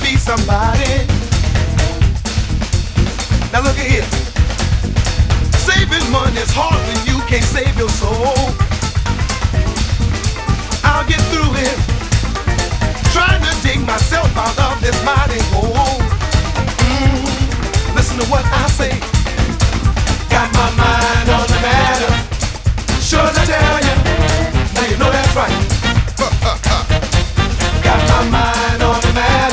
be somebody. Now look at here. Saving money's hard when you can't save your soul. I'll get through it, trying to dig myself out of this mighty hole. Listen to what I say. Got my mind